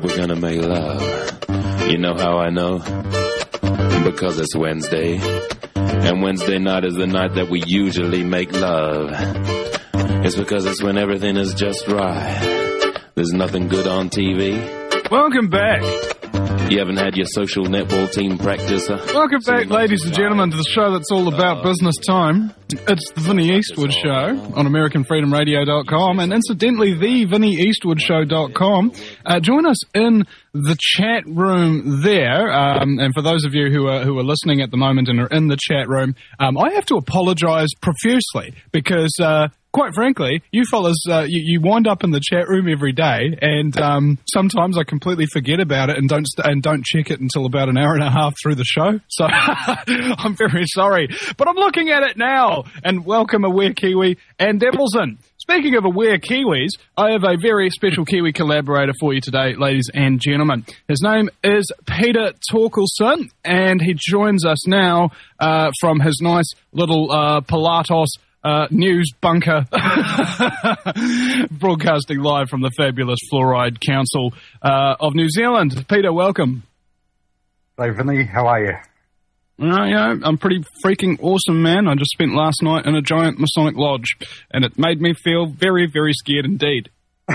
we're gonna make love. You know how I know? Because it's Wednesday. And Wednesday night is the night that we usually make love. It's because it's when everything is just right. There's nothing good on TV. Welcome back. You haven't had your social netball team practice, huh? Welcome back, ladies and gentlemen, to the show that's all about business time. It's the Vinnie Eastwood Show on AmericanFreedomRadio.com and incidentally, the VinnieEastwoodShow.com. Join us in the chat room there. And for those of you who are listening at the moment and are in the chat room, I have to apologize profusely because, quite frankly, you fellas, you wind up in the chat room every day, and sometimes I completely forget about it and don't check it until about an hour and a half through the show. So I'm very sorry, but I'm looking at it now. And welcome Aware Kiwi and Devilson. Speaking of Aware Kiwis, I have a very special Kiwi collaborator for you today, ladies and gentlemen. His name is Peter Torkelson, and he joins us now from his nice little Pilatos news bunker, broadcasting live from the fabulous Fluoride Council of New Zealand. Peter, welcome. Hey, Vinny, how are you? I'm pretty freaking awesome, man. I just spent last night in a giant Masonic lodge, and it made me feel very, very scared indeed.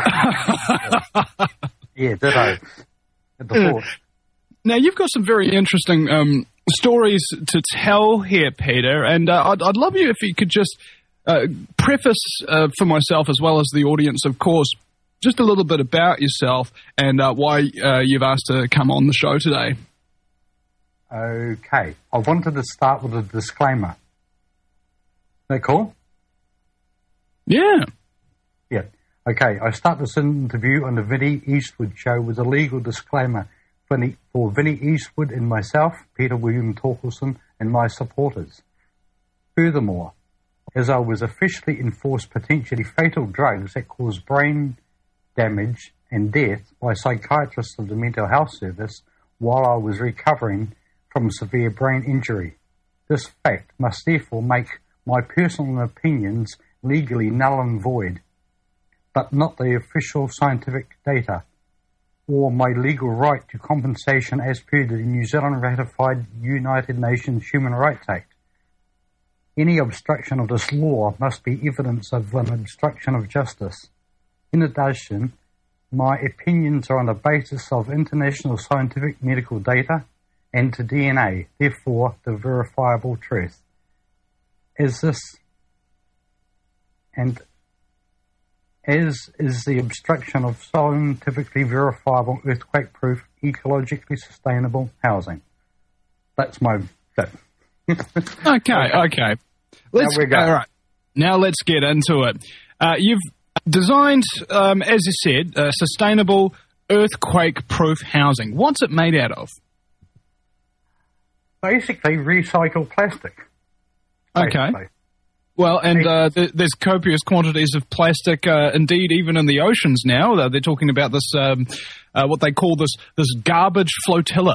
Yeah, ditto. At the fort. Now, you've got some very interesting stories to tell here, Peter, and I'd love you if you could just preface for myself as well as the audience, of course, just a little bit about yourself and why you've asked to come on the show today. Okay. I wanted to start with a disclaimer. Is that cool? Yeah. Yeah. Okay. I start this interview on the Vinnie Eastwood Show with a legal disclaimer for Vinnie Eastwood and myself, Peter William Torkelson, and my supporters. Furthermore, as I was officially enforced potentially fatal drugs that cause brain damage and death by psychiatrists of the Mental Health Service while I was recovering from severe brain injury. This fact must therefore make my personal opinions legally null and void, but not the official scientific data, or my legal right to compensation as per the New Zealand ratified United Nations Human Rights Act. Any obstruction of this law must be evidence of an obstruction of justice. In addition, my opinions are on the basis of international scientific medical data and to DNA, therefore the verifiable truth. As is the obstruction of scientifically verifiable, earthquake-proof, ecologically sustainable housing. That's my... Okay. Let's we go. All right. Now let's get into it. You've designed, as you said, sustainable, earthquake-proof housing. What's it made out of? Basically, recycled plastic. Basically. Okay. Well, and there's copious quantities of plastic, indeed, even in the oceans now. They're talking about this, what they call this garbage flotilla.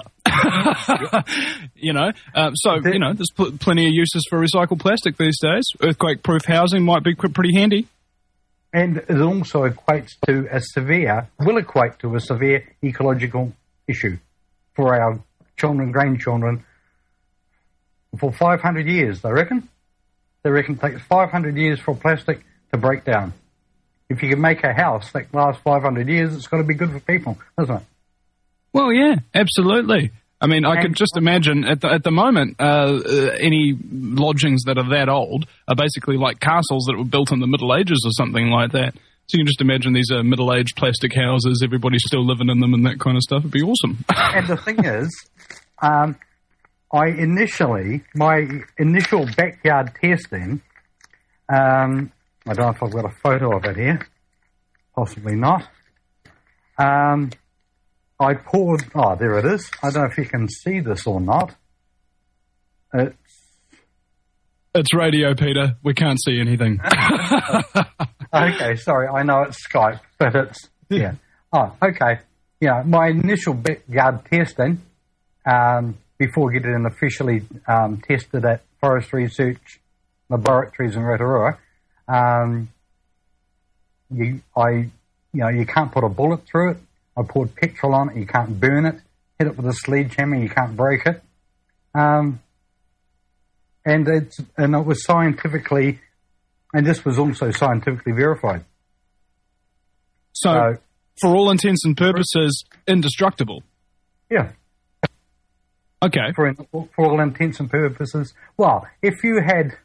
There's plenty of uses for recycled plastic these days. Earthquake-proof housing might be pretty handy. And it also equate to a severe ecological issue for our children, grandchildren, for 500 years, they reckon. They reckon it takes 500 years for plastic to break down. If you can make a house that lasts 500 years, it's got to be good for people, doesn't it? Well, yeah, absolutely. I mean, I could just imagine at the moment, any lodgings that are that old are basically like castles that were built in the Middle Ages or something like that. So you can just imagine these middle-aged plastic houses, everybody's still living in them and that kind of stuff. It'd be awesome. And the thing is, my initial backyard testing, I don't know if I've got a photo of it here, possibly not. I poured, there it is. I don't know if you can see this or not. It's radio, Peter. We can't see anything. Okay, sorry. I know it's Skype, but it's, yeah. Oh, okay. Yeah, my initial backyard testing, before getting officially tested at Forest Research Laboratories in Rotorua, you can't put a bullet through it. I poured petrol on it, you can't burn it. Hit it with a sledgehammer, you can't break it. And it was scientifically, and this was also scientifically verified. So for all intents and purposes, indestructible. Yeah. Okay. For all intents and purposes. Well, if you had,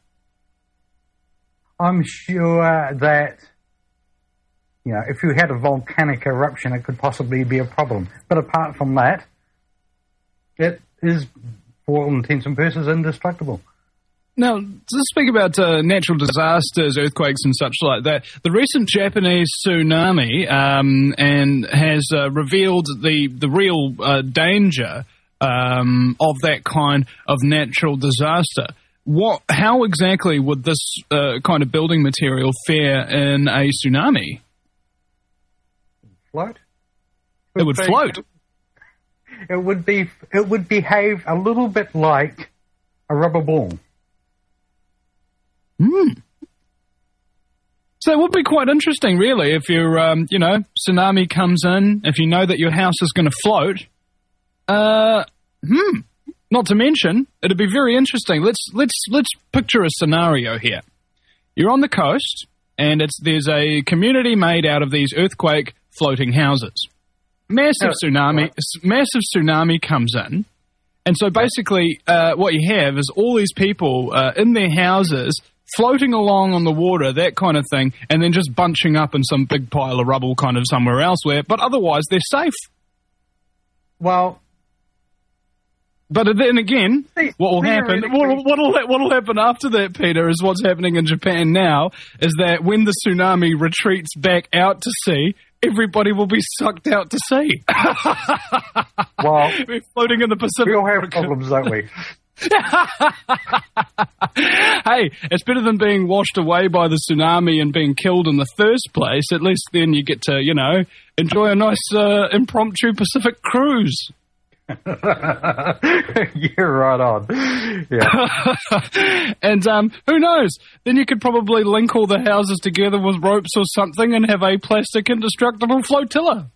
I'm sure that, if you had a volcanic eruption, it could possibly be a problem. But apart from that, it is, for all intents and purposes, indestructible. Now, to speak about natural disasters, earthquakes and such like that, the recent Japanese tsunami and has revealed the real danger of that kind of natural disaster. How exactly would this kind of building material fare in a tsunami? Float? It would float. It would behave a little bit like a rubber ball. So it would be quite interesting, really, if your, tsunami comes in, if you know that your house is going to float. Not to mention, it'd be very interesting. Let's picture a scenario here. You're on the coast, and there's a community made out of these earthquake floating houses. Massive tsunami comes in, and so basically, what you have is all these people in their houses floating along on the water, that kind of thing, and then just bunching up in some big pile of rubble kind of somewhere elsewhere, but otherwise they're safe. Well, but then again, what will happen? What'll happen after that, Peter, is what's happening in Japan now, is that when the tsunami retreats back out to sea, everybody will be sucked out to sea. Well, we're floating in the Pacific. We all have problems, don't we? Hey, it's better than being washed away by the tsunami and being killed in the first place. At least then you get to, enjoy a nice impromptu Pacific cruise. You're right on. Yeah. And who knows? Then you could probably link all the houses together with ropes or something and have a plastic indestructible flotilla.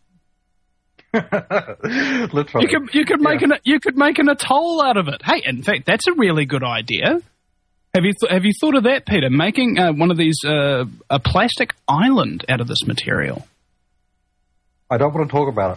Literally. You could make an atoll out of it. Hey, in fact, that's a really good idea. Have you thought of that, Peter? Making one of these a plastic island out of this material. I don't want to talk about it.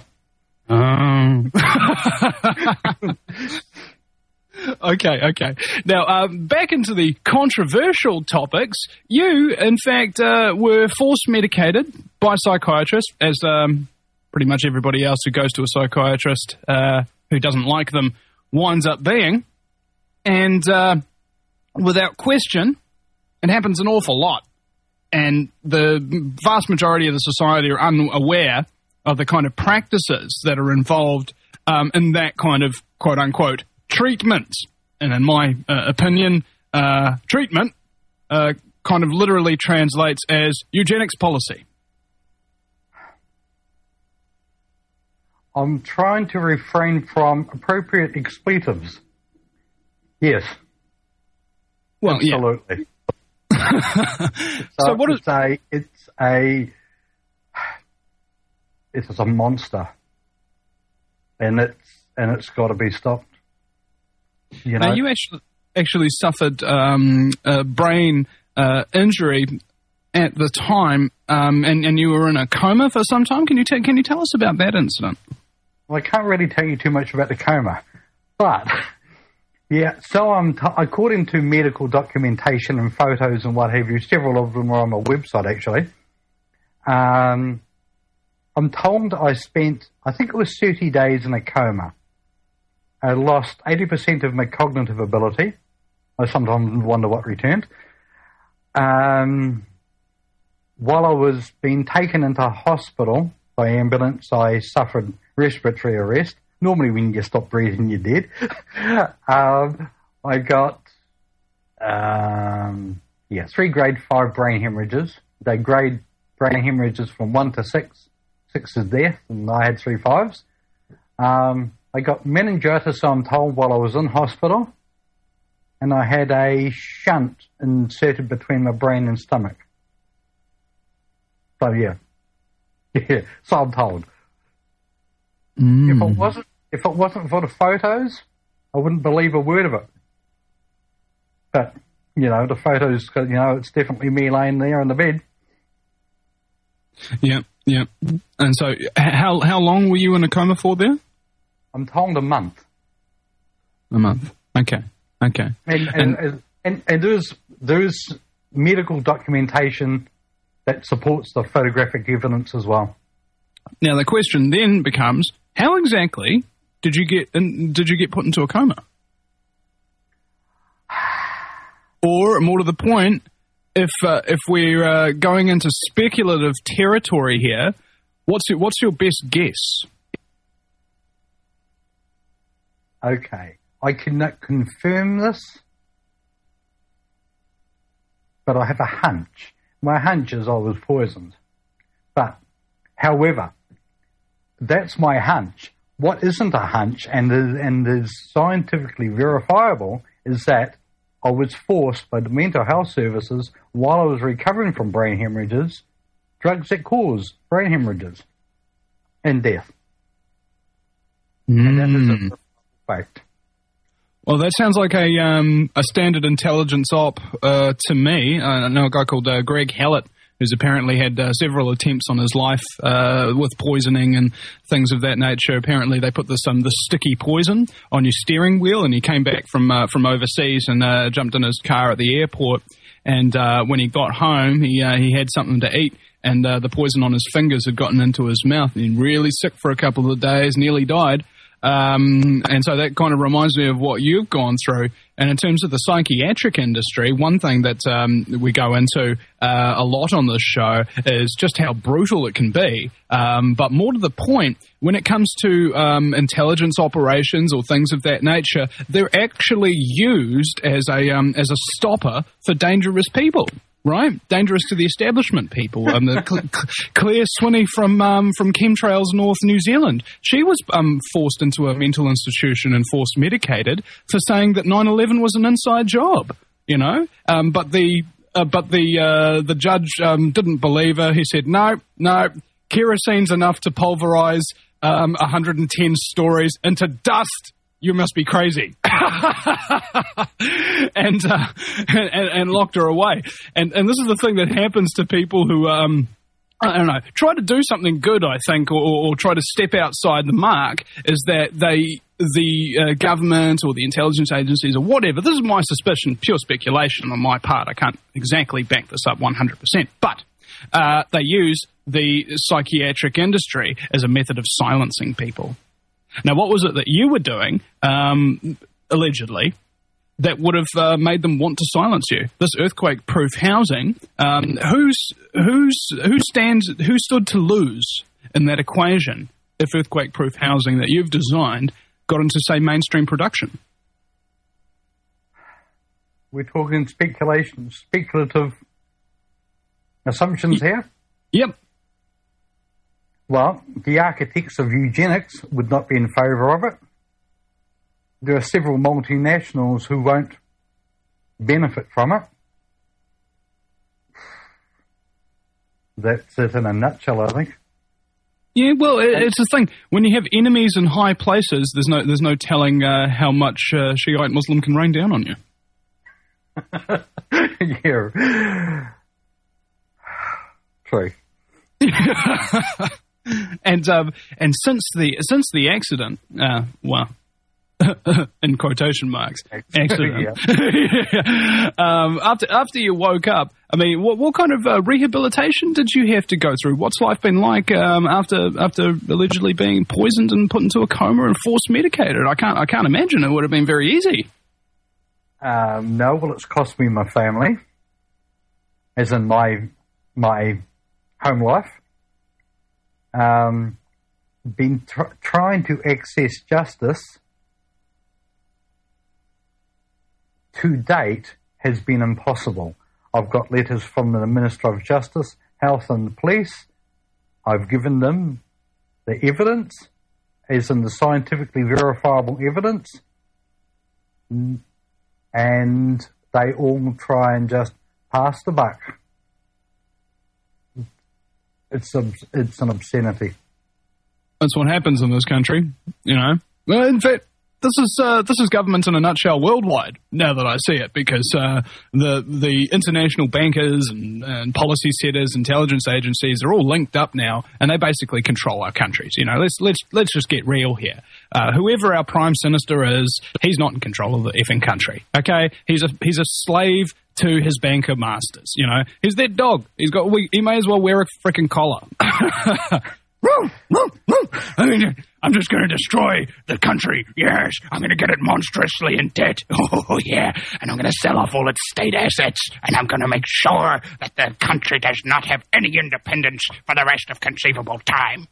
Okay. Now, back into the controversial topics. You, in fact, were force medicated by psychiatrists, as pretty much everybody else who goes to a psychiatrist who doesn't like them winds up being. And without question, it happens an awful lot. And the vast majority of the society are unaware of the kind of practices that are involved in that kind of quote-unquote treatment. And in my opinion, treatment kind of literally translates as eugenics policy. I'm trying to refrain from appropriate expletives. Yes. Well, absolutely. Yeah. So what is it's a monster, and it's got to be stopped. Now, you actually suffered a brain injury at the time, and you were in a coma for some time. Can you tell us about that incident? Well, I can't really tell you too much about the coma, but yeah. So according to medical documentation and photos and what have you, several of them are on my website actually. I'm told I spent, I think it was 30 days in a coma. I lost 80% of my cognitive ability. I sometimes wonder what returned. While I was being taken into hospital by ambulance, I suffered respiratory arrest. Normally when you stop breathing, you're dead. I got 3 grade 5 brain hemorrhages. They grade brain hemorrhages from 1 to 6. 6 is death, and I had 3 5s. I got meningitis, I'm told, while I was in hospital, and I had a shunt inserted between my brain and stomach. So, yeah. So I'm told. If it wasn't for the photos, I wouldn't believe a word of it. But, the photos, it's definitely me laying there on the bed. Yeah. And so, how long were you in a coma for there? I'm told a month. A month. Okay. And there is medical documentation that supports the photographic evidence as well. Now the question then becomes: how exactly did you get put into a coma? Or more to the point, if we're going into speculative territory here, what's your best guess? Okay, I cannot confirm this, but I have a hunch. My hunch is I was poisoned. But, however, that's my hunch. What isn't a hunch and is scientifically verifiable is that I was forced by the mental health services while I was recovering from brain hemorrhages, drugs that cause brain hemorrhages and death. And that is a fact. Well, that sounds like a standard intelligence op to me. I know a guy called Greg Hallett, who's apparently had several attempts on his life with poisoning and things of that nature. Apparently, they put this sticky poison on your steering wheel, and he came back from overseas and jumped in his car at the airport. And when he got home, he had something to eat, and the poison on his fingers had gotten into his mouth. And he was really sick for a couple of days, nearly died. And so that kind of reminds me of what you've gone through. And in terms of the psychiatric industry, one thing that we go into a lot on this show is just how brutal it can be. But more to the point, when it comes to intelligence operations or things of that nature, they're actually used as a stopper for dangerous people. Right? Dangerous to the establishment people. Claire Swinney from Chemtrails North New Zealand. She was forced into a mental institution and forced medicated for saying that 9/11 was an inside job, But the judge didn't believe her. He said, no, kerosene's enough to pulverize 110 stories into dust. You must be crazy. and locked her away. And this is the thing that happens to people who, I don't know, try to do something good, I think, or try to step outside the mark, is that the government or the intelligence agencies or whatever, this is my suspicion, pure speculation on my part. I can't exactly back this up 100%. But they use the psychiatric industry as a method of silencing people. Now, what was it that you were doing, allegedly, that would have made them want to silence you? This earthquake-proof housing. Who stood to lose in that equation if earthquake-proof housing that you've designed got into, say, mainstream production? We're talking speculative assumptions here? Yep. Well, the architects of eugenics would not be in favour of it. There are several multinationals who won't benefit from it. That's it in a nutshell, I think. Yeah, well, it's the thing. When you have enemies in high places, there's no telling how much Shiite Muslim can rain down on you. Yeah. True. And since the accident, well, in quotation marks, accident. After you woke up, I mean, what kind of rehabilitation did you have to go through? What's life been like after allegedly being poisoned and put into a coma and force medicated? I can't imagine it would have been very easy. No, well, it's cost me my family, as in my home life. Been trying to access justice to date has been impossible. I've got letters from the Minister of Justice, Health and the Police. I've given them the evidence, as in the scientifically verifiable evidence, and they all try and just pass the buck. It's an obscenity. That's what happens in this country, you know. Well, in fact, this is government in a nutshell worldwide, now that I see it, because the international bankers and policy setters, intelligence agencies are all linked up now, and they basically control our countries. You know, let's just get real here. Whoever our prime minister is, he's not in control of the effing country. Okay, he's a slave to his banker masters. You know, he's their dog. He may as well wear a freaking collar. I'm just going to destroy the country. Yes, I'm going to get it monstrously in debt. Oh, yeah. And I'm going to sell off all its state assets. And I'm going to make sure that the country does not have any independence for the rest of conceivable time.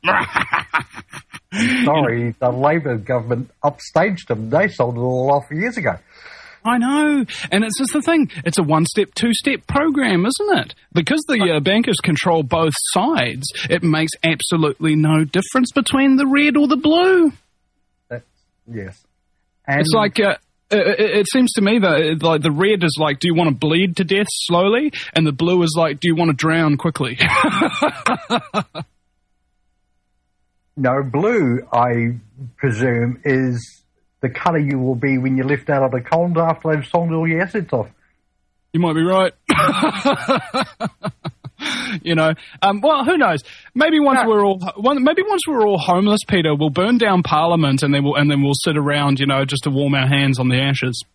Sorry, the Labour government upstaged them. They sold it all off years ago. I know, and it's just the thing. It's a one-step, two-step program, isn't it? Because the bankers control both sides, it makes absolutely no difference between the red or the blue. Yes. And it's like, it seems to me that like the red is like, do you want to bleed to death slowly? And the blue is like, do you want to drown quickly? No, blue, I presume, is the colour you will be when you lift out of the cold after they've sold all your assets off. You might be right. You know, well, who knows? Maybe once we're all homeless, Peter, we'll burn down Parliament and then we'll sit around, you know, just to warm our hands on the ashes.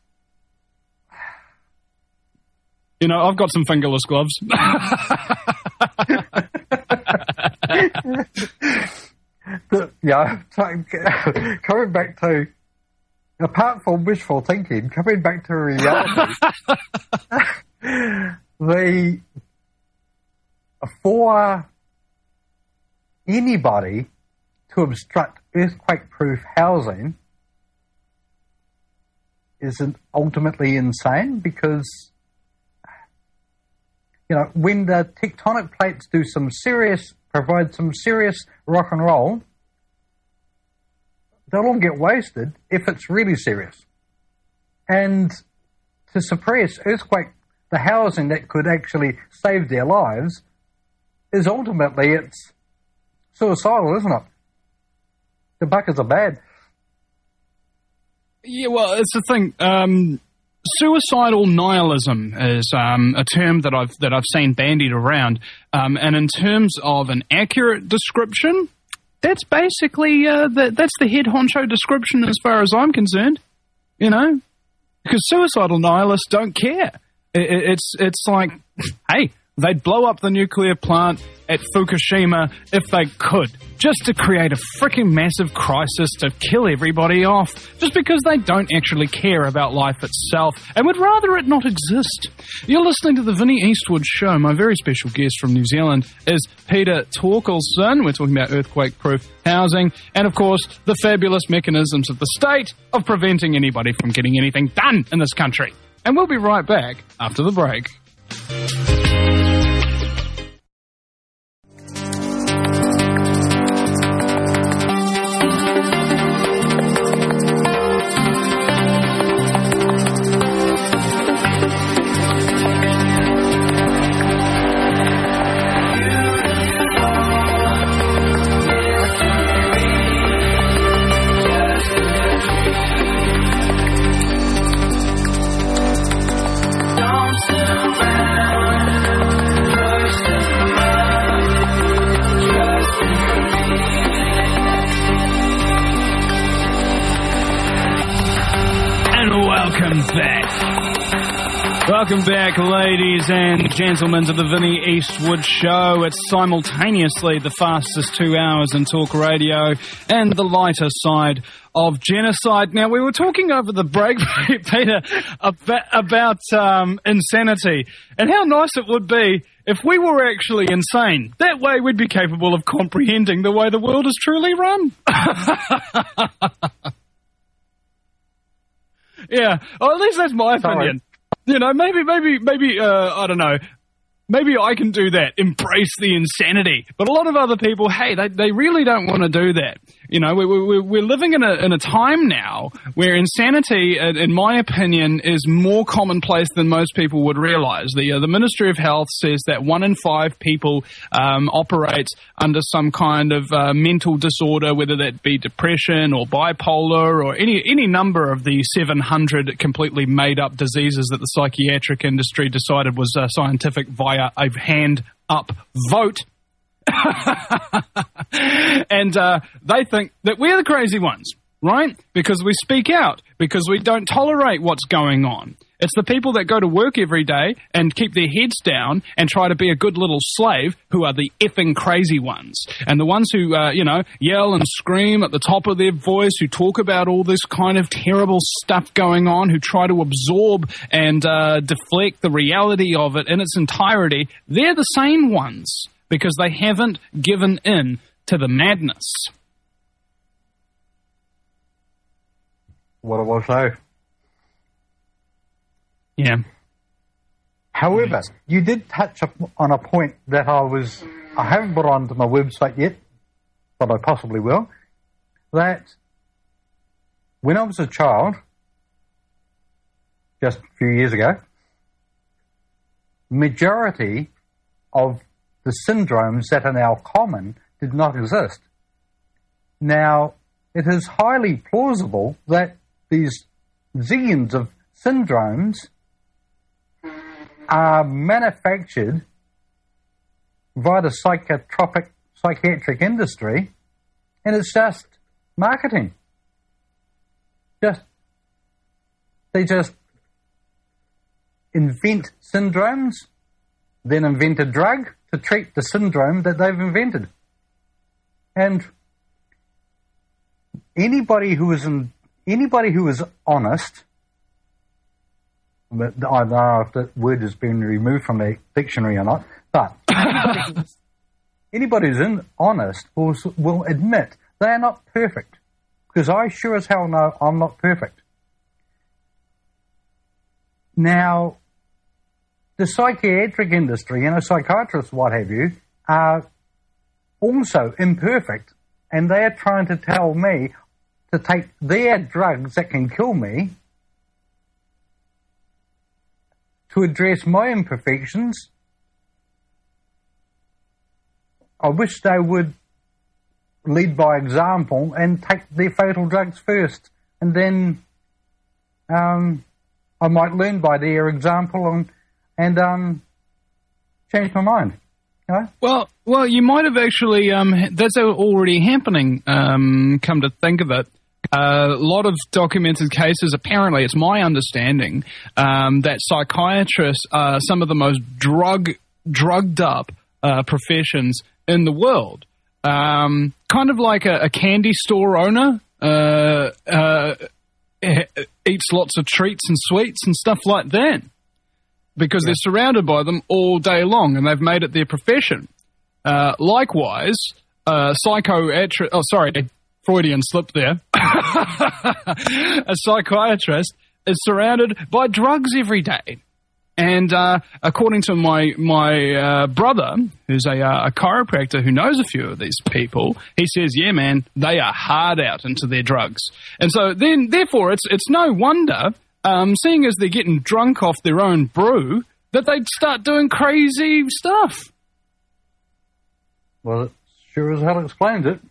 You know, I've got some fingerless gloves. Coming back to, apart from wishful thinking, coming back to reality, for anybody to obstruct earthquake-proof housing isn't ultimately insane, because, you know, when the tectonic plates provide some serious rock and roll, they'll all get wasted if it's really serious. And to suppress the housing that could actually save their lives, is ultimately, it's suicidal, isn't it? The buckets are bad. Yeah, well, it's the thing. Suicidal nihilism is a term that I've seen bandied around, and in terms of an accurate description, that's basically that's the head honcho description as far as I'm concerned. You know, because suicidal nihilists don't care. It's like, hey, they'd blow up the nuclear plant at Fukushima if they could, just to create a freaking massive crisis to kill everybody off, just because they don't actually care about life itself and would rather it not exist. You're listening to the Vinnie Eastwood Show. My very special guest from New Zealand is Peter Torkelson. We're talking about earthquake-proof housing and, of course, the fabulous mechanisms of the state of preventing anybody from getting anything done in this country. And we'll be right back after the break. Welcome back, ladies and gentlemen, to the Vinnie Eastwood Show. It's simultaneously the fastest 2 hours in talk radio and the lighter side of genocide. Now, we were talking over the break, Peter, about insanity and how nice it would be if we were actually insane. That way we'd be capable of comprehending the way the world is truly run. Yeah, or at least that's my opinion. You know, maybe, I don't know. maybe I can do that, embrace the insanity. But a lot of other people, hey, they really don't want to do that. You know, we're living in a time now where insanity, in my opinion, is more commonplace than most people would realize. The Ministry of Health says that 1 in 5 people operates under some kind of mental disorder, whether that be depression or bipolar or any number of the 700 completely made-up diseases that the psychiatric industry decided was scientific via a hand-up vote. And they think that we're the crazy ones, right? Because we speak out, because we don't tolerate what's going on. It's the people that go to work every day and keep their heads down and try to be a good little slave who are the effing crazy ones. And the ones who, yell and scream at the top of their voice, who talk about all this kind of terrible stuff going on, who try to absorb and deflect the reality of it in its entirety, they're the sane ones because they haven't given in to the madness. What I will say. Yeah. However, you did touch on a point that I haven't put onto my website yet, but I possibly will, that when I was a child, just a few years ago, majority of the syndromes that are now common did not exist. Now, it is highly plausible that these zillions of syndromes are manufactured via the psychiatric industry, and it's just marketing. They just invent syndromes, then invent a drug to treat the syndrome that they've invented. And anybody who is honest, but I don't know if that word has been removed from the dictionary or not, but anybody who's honest will admit they are not perfect, because I sure as hell know I'm not perfect. Now, the psychiatric industry, psychiatrists, what have you, are also imperfect, and they are trying to tell me to take their drugs that can kill me to address my imperfections. I wish they would lead by example and take their fatal drugs first, and then I might learn by their example and change my mind. You know? Well, you might have actually. That's already happening. Come to think of it. A lot of documented cases, apparently, it's my understanding, that psychiatrists are some of the most drugged up professions in the world. Kind of like a candy store owner eats lots of treats and sweets and stuff like that because they're surrounded by them all day long and they've made it their profession. Likewise, Freudian slip there. A psychiatrist is surrounded by drugs every day. And according to my brother, who's a chiropractor who knows a few of these people, he says, yeah, man, they are hard out into their drugs. And so therefore, it's no wonder, seeing as they're getting drunk off their own brew, that they'd start doing crazy stuff. Well, it sure as hell explains it.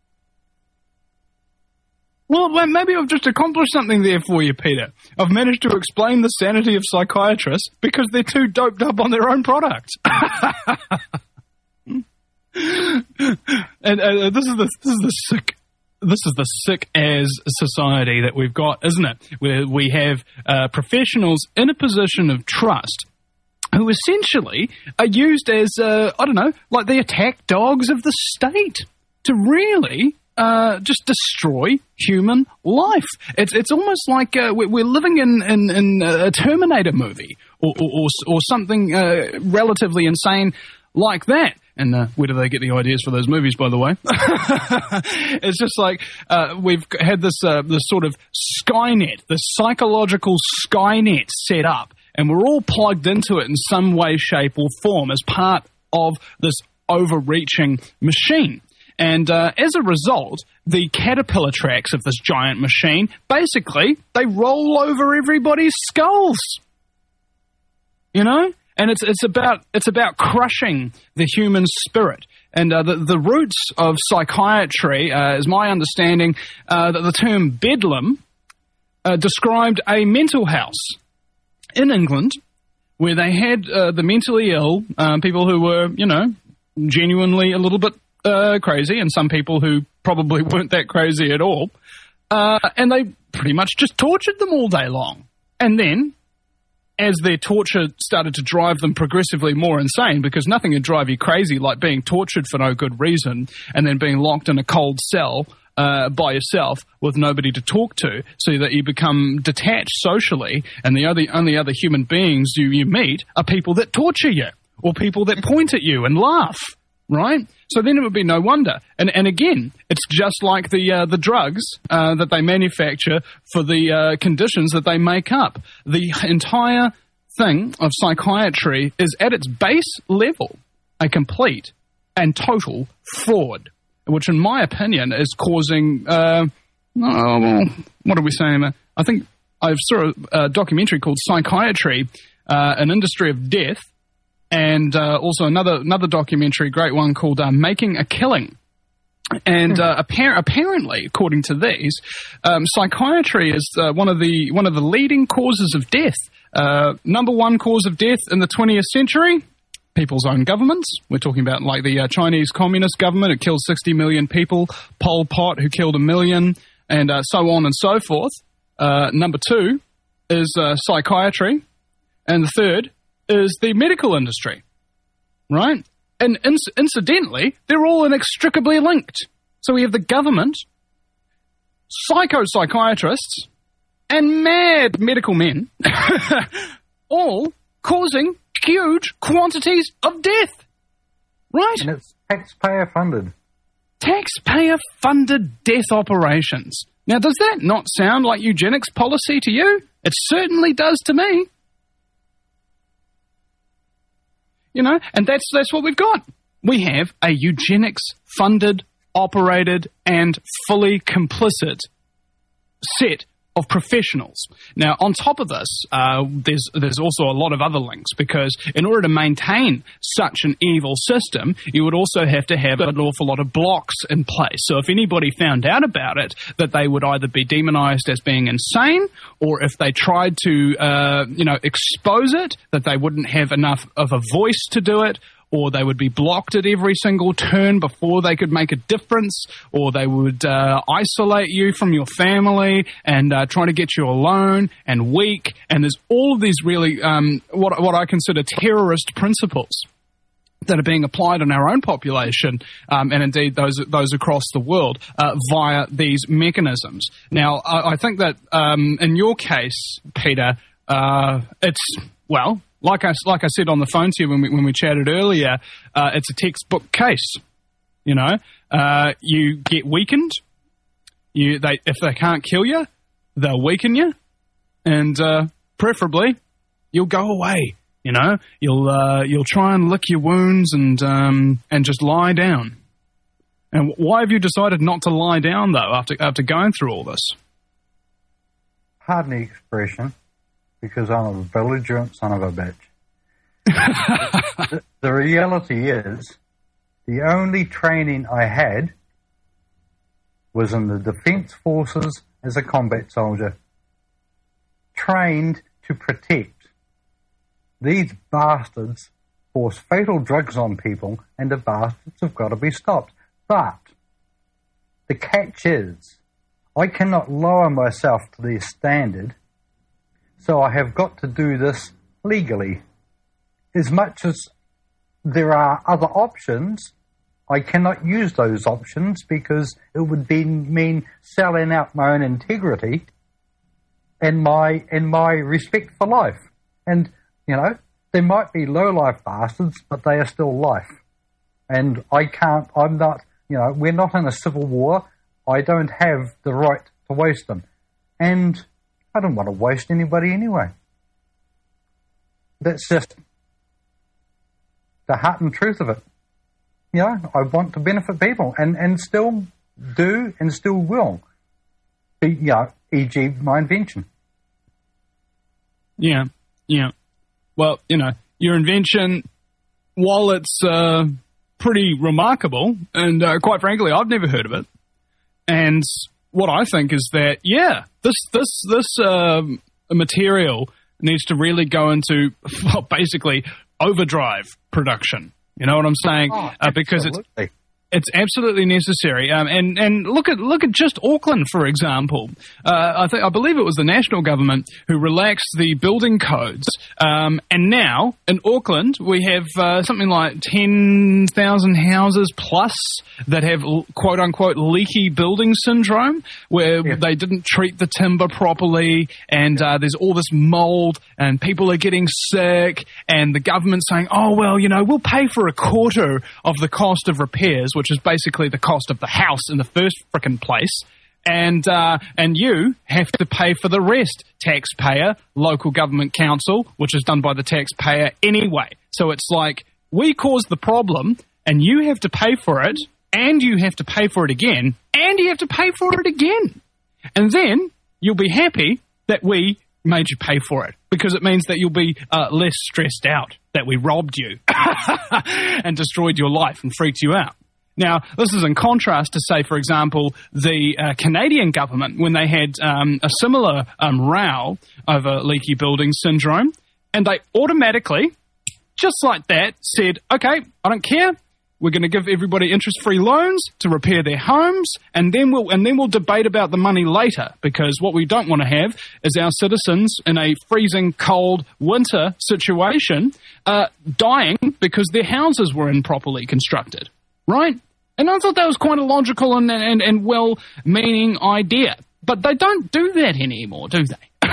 Well, maybe I've just accomplished something there for you, Peter. I've managed to explain the sanity of psychiatrists because they're too doped up on their own product. And this is the sick as society that we've got, isn't it? Where we have professionals in a position of trust who essentially are used as like the attack dogs of the state to really just destroy human life. It's almost like we're living in a Terminator movie or something relatively insane like that. And where do they get the ideas for those movies, by the way? It's just like we've had this sort of Skynet, the psychological Skynet set up And we're all plugged into it in some way, shape, or form as part of this overreaching machine. And as a result, the caterpillar tracks of this giant machine, basically, they roll over everybody's skulls. You know? And it's about crushing the human spirit. And the roots of psychiatry, is my understanding, that the term bedlam described a mental house in England where they had the mentally ill, people who were, you know, genuinely a little bit crazy, and some people who probably weren't that crazy at all. And they pretty much just tortured them all day long. And then, as their torture started to drive them progressively more insane, because nothing would drive you crazy like being tortured for no good reason and then being locked in a cold cell by yourself with nobody to talk to, so that you become detached socially, and the only other human beings you meet are people that torture you or people that point at you and laugh, right? So then it would be no wonder. And again, it's just like the drugs that they manufacture for the conditions that they make up. The entire thing of psychiatry is at its base level a complete and total fraud, which in my opinion is causing, what are we saying? I think I saw a documentary called Psychiatry, An Industry of Death, and also another documentary, great one, called Making a Killing. And apparently, according to these, psychiatry is one of the leading causes of death. Number one cause of death in the 20th century, people's own governments. We're talking about like the Chinese Communist government. It killed 60 million people. Pol Pot, who killed 1 million, and so on and so forth. Number two is psychiatry. And the third is the medical industry, right? And incidentally, they're all inextricably linked. So we have the government, psychiatrists, and mad medical men all causing huge quantities of death, right? And it's taxpayer-funded. Taxpayer-funded death operations. Now, does that not sound like eugenics policy to you? It certainly does to me. You know, and that's what we've got. We have a eugenics-funded, operated, and fully complicit set of professionals. Now, on top of this, there's also a lot of other links, because in order to maintain such an evil system, you would also have to have an awful lot of blocks in place. So if anybody found out about it, that they would either be demonized as being insane, or if they tried to, expose it, that they wouldn't have enough of a voice to do it, or they would be blocked at every single turn before they could make a difference, or they would isolate you from your family and try to get you alone and weak. And there's all of these really what I consider terrorist principles that are being applied on our own population, and indeed those across the world, via these mechanisms. Now, I think that in your case, Peter, it's, well, like I said on the phone to you when we chatted earlier, it's a textbook case. You know, you get weakened. If they can't kill you, they'll weaken you, and preferably you'll go away. You know, you'll try and lick your wounds and just lie down. And why have you decided not to lie down though after going through all this? Pardon the expression, because I'm a belligerent son of a bitch. The reality is, the only training I had was in the Defence Forces as a combat soldier, trained to protect. These bastards force fatal drugs on people, and the bastards have got to be stopped. But the catch is, I cannot lower myself to their standard, so I have got to do this legally. As much as there are other options, I cannot use those options because it would mean selling out my own integrity and my respect for life. And, you know, there might be low-life bastards, but they are still life. And I'm not, you know, we're not in a civil war. I don't have the right to waste them. And I don't want to waste anybody anyway. That's just the heart and truth of it. You know, I want to benefit people and still do and still will. You know, e.g. my invention. Yeah. Well, you know, your invention, while it's pretty remarkable, and quite frankly, I've never heard of it. And what I think is that, this material needs to really go into, well, basically overdrive production. You know what I'm saying? Because it's absolutely necessary. And look at just Auckland, for example. I believe it was the national government who relaxed the building codes. And now in Auckland we have something like 10,000 houses plus that have quote unquote leaky building syndrome, where they didn't treat the timber properly, and there's all this mold, and people are getting sick, and the government's saying, oh well, you know, we'll pay for a quarter of the cost of repairs, which is basically the cost of the house in the first frickin' place, and you have to pay for the rest, taxpayer, local government council, which is done by the taxpayer anyway. So it's like, we caused the problem, and you have to pay for it, and you have to pay for it again, and you have to pay for it again. And then you'll be happy that we made you pay for it, because it means that you'll be less stressed out that we robbed you and destroyed your life and freaked you out. Now, this is in contrast to, say, for example, the Canadian government, when they had a similar row over leaky building syndrome, and they automatically, just like that, said, okay, I don't care, we're going to give everybody interest-free loans to repair their homes, and then we'll debate about the money later, because what we don't want to have is our citizens in a freezing cold winter situation dying because their houses were improperly constructed, right? And I thought that was quite a logical and well-meaning idea. But they don't do that anymore, do they?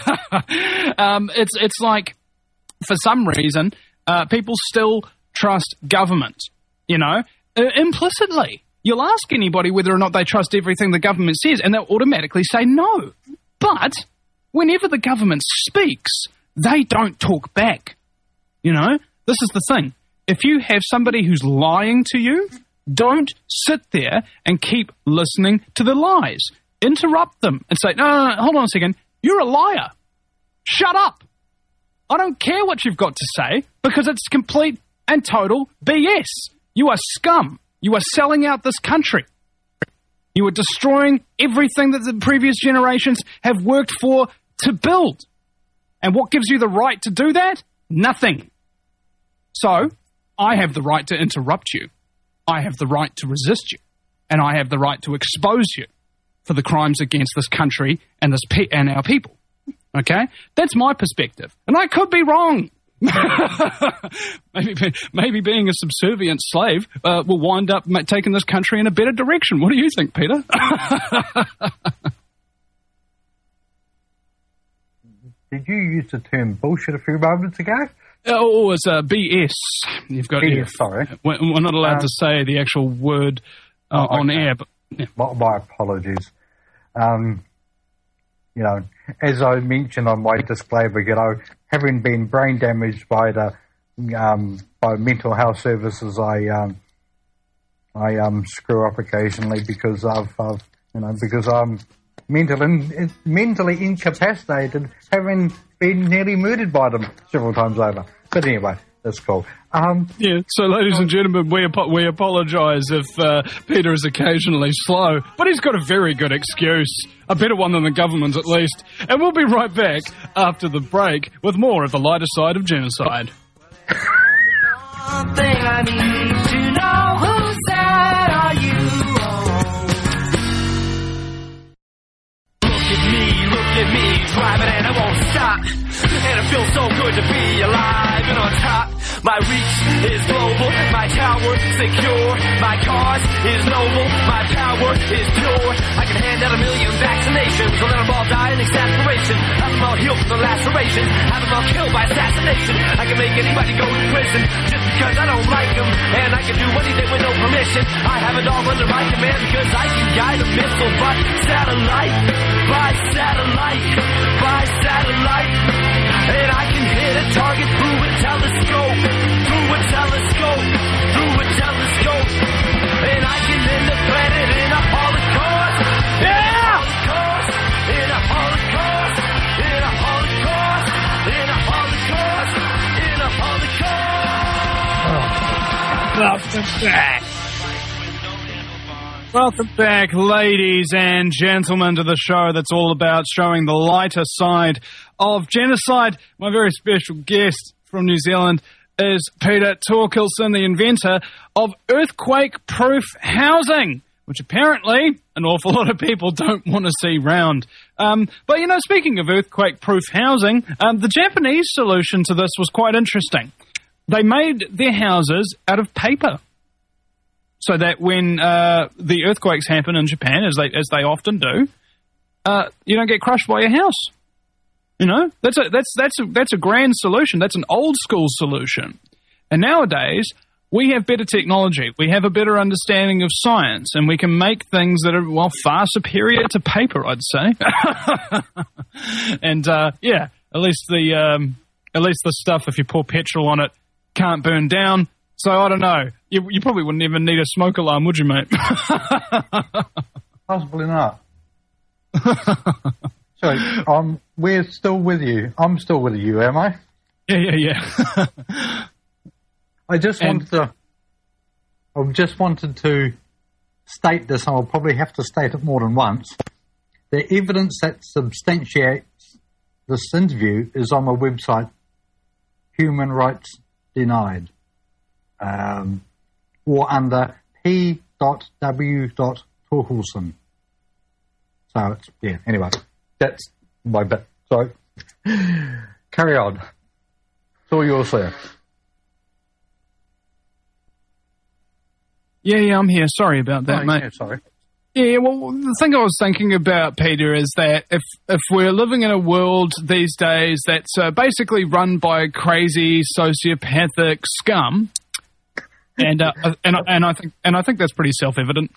It's like, for some reason, people still trust government, you know, implicitly. You'll ask anybody whether or not they trust everything the government says, and they'll automatically say no. But whenever the government speaks, they don't talk back. You know, this is the thing. If you have somebody who's lying to you, don't sit there and keep listening to the lies. Interrupt them and say, no, hold on a second. You're a liar. Shut up. I don't care what you've got to say, because it's complete and total BS. You are scum. You are selling out this country. You are destroying everything that the previous generations have worked for to build. And what gives you the right to do that? Nothing. So, I have the right to interrupt you. I have the right to resist you, and I have the right to expose you for the crimes against this country and and our people. Okay? That's my perspective. And I could be wrong. maybe being a subservient slave will wind up taking this country in a better direction. What do you think, Peter? Did you use the term bullshit a few moments ago? Oh, it's BS. You've got BS, sorry. We're not allowed to say the actual word on air. But yeah. My apologies. You know, as I mentioned on my disclaimer, you know, having been brain damaged by the by mental health services, I screw up occasionally because because I'm mentally incapacitated, having been nearly murdered by them several times over. But anyway, that's cool. So ladies and gentlemen, we apologise if Peter is occasionally slow, but he's got a very good excuse, a better one than the government's at least. And we'll be right back after the break with more of the lighter side of genocide. One thing I need to know, whose side are you on? Look at me, driving and I won't stop. And it feels so good to be alive and on top. My reach is global, my tower secure. My cause is noble, my power is pure. I can hand out 1 million vaccinations, so let them all die in exasperation. Have them all healed from the laceration, have them all killed by assassination. I can make anybody go to prison just because I don't like them, and I can do anything with no permission. I have it all under my command because I can guide a missile by satellite, by satellite, by satellite. And I can hit a target Welcome back. Welcome back, ladies and gentlemen, to the show that's all about showing the lighter side of genocide. My very special guest from New Zealand is Peter Torkelson, the inventor of earthquake-proof housing, which apparently an awful lot of people don't want to see round. But, you know, speaking of earthquake-proof housing, the Japanese solution to this was quite interesting. They made their houses out of paper, so that when the earthquakes happen in Japan, as they often do, you don't get crushed by your house. You know, that's a grand solution. That's an old school solution. And nowadays, we have better technology. We have a better understanding of science, and we can make things that are, well, far superior to paper, I'd say. And yeah, at least the stuff, if you pour petrol on it, can't burn down. So I don't know. You probably wouldn't even need a smoke alarm, would you, mate? Possibly not. So we're still with you. I'm still with you, am I? Yeah. I just wanted to state this, and I'll probably have to state it more than once. The evidence that substantiates this interview is on my website, Human Rights Denied, or under p.w.torkelson. So it's, yeah, anyway, that's my bit. So, carry on. It's all yours, sir. Yeah, I'm here. Sorry about that, mate. Yeah, sorry. Yeah, well, the thing I was thinking about, Peter, is that if we're living in a world these days that's basically run by crazy sociopathic scum, and I think that's pretty self-evident.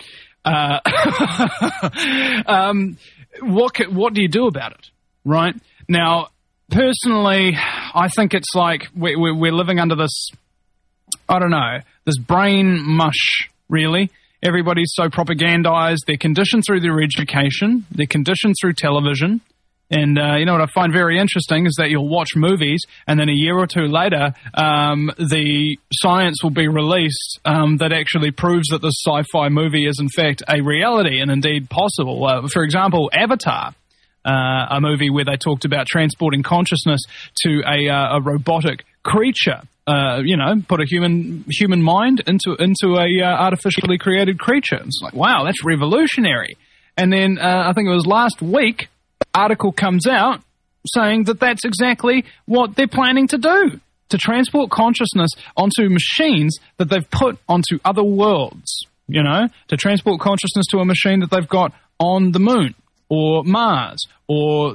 What do you do about it, right? Now, personally, I think it's like we're living under this, I don't know, this brain mush, really. Everybody's so propagandized. They're conditioned through their education. They're conditioned through television. And you know what I find very interesting is that you'll watch movies, and then a year or two later, the science will be released that actually proves that this sci-fi movie is in fact a reality and indeed possible. For example, Avatar, a movie where they talked about transporting consciousness to a robotic creature. You know, put a human mind into a artificially created creature. It's like, wow, that's revolutionary. And then I think it was last week, article comes out saying that that's exactly what they're planning to do, to transport consciousness onto machines that they've put onto other worlds. You know, to transport consciousness to a machine that they've got on the moon or Mars or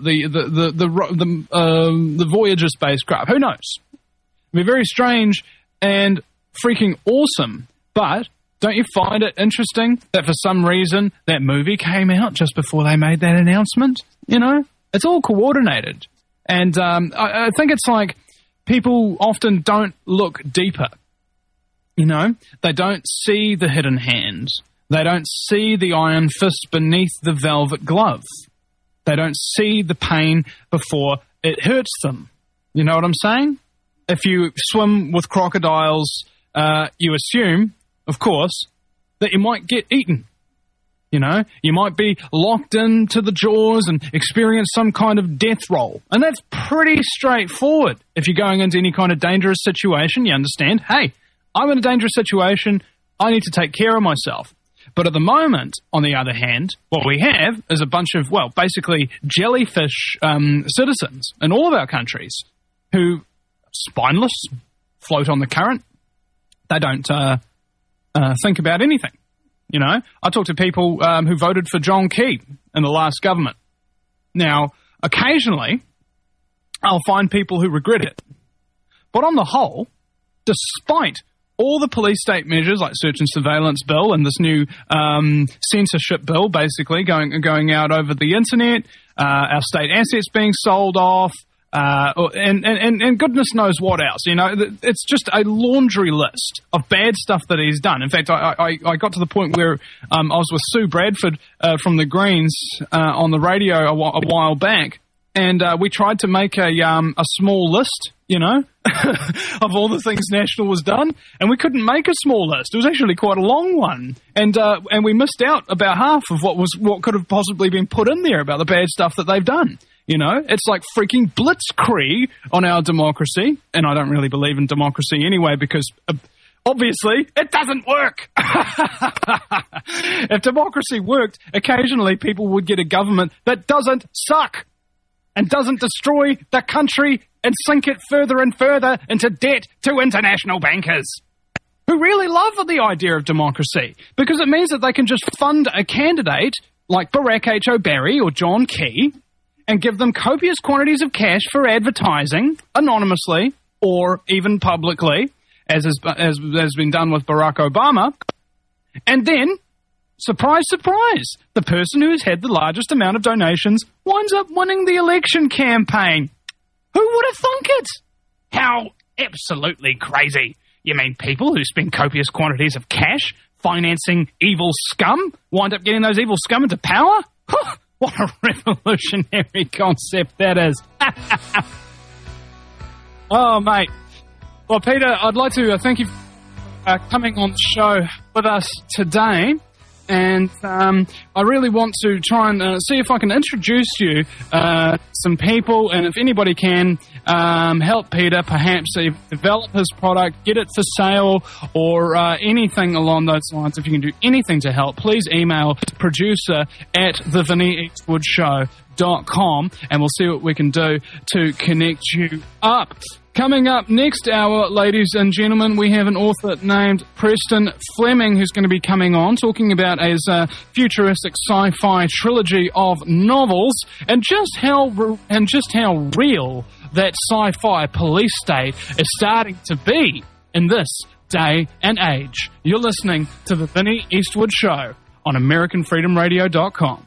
the Voyager spacecraft. Who knows? It'd be very strange and freaking awesome, but don't you find it interesting that for some reason that movie came out just before they made that announcement? You know, it's all coordinated. And I think it's like people often don't look deeper. You know, they don't see the hidden hand. They don't see the iron fist beneath the velvet glove. They don't see the pain before it hurts them. You know what I'm saying? If you swim with crocodiles, you assume, of course, that you might get eaten. You know, you might be locked into the jaws and experience some kind of death roll. And that's pretty straightforward. If you're going into any kind of dangerous situation, you understand, hey, I'm in a dangerous situation, I need to take care of myself. But at the moment, on the other hand, what we have is a bunch of, well, basically jellyfish citizens in all of our countries who spineless, float on the current. They don't think about anything. You know, I talk to people who voted for John Key in the last government. Now, occasionally, I'll find people who regret it. But on the whole, despite all the police state measures like search and surveillance bill and this new censorship bill basically going out over the internet, our state assets being sold off, and goodness knows what else. You know, it's just a laundry list of bad stuff that he's done. In fact, I got to the point where I was with Sue Bradford from the Greens on the radio a while back, and we tried to make a small list, you know, of all the things National was done, and we couldn't make a small list. It was actually quite a long one, and we missed out about half of what could have possibly been put in there about the bad stuff that they've done. You know, it's like freaking blitzkrieg on our democracy, and I don't really believe in democracy anyway because obviously it doesn't work. If democracy worked, occasionally people would get a government that doesn't suck and doesn't destroy the country and sink it further and further into debt to international bankers who really love the idea of democracy because it means that they can just fund a candidate like Barack H. O'Barry or John Key and give them copious quantities of cash for advertising, anonymously or even publicly, as has been done with Barack Obama. And then, surprise, surprise, the person who has had the largest amount of donations winds up winning the election campaign. Who would have thunk it? How absolutely crazy. You mean people who spend copious quantities of cash financing evil scum wind up getting those evil scum into power? What a revolutionary concept that is. Oh, mate. Well, Peter, I'd like to thank you for coming on the show with us today. And I really want to try and see if I can introduce you some people, and if anybody can help Peter perhaps develop his product, get it for sale, or anything along those lines. If you can do anything to help, please email producer@thevinnieeastwoodshow.com, and we'll see what we can do to connect you up. Coming up next hour, ladies and gentlemen, we have an author named Preston Fleming who's going to be coming on, talking about his futuristic sci-fi trilogy of novels and just how real that sci-fi police state is starting to be in this day and age. You're listening to The Vinnie Eastwood Show on AmericanFreedomRadio.com.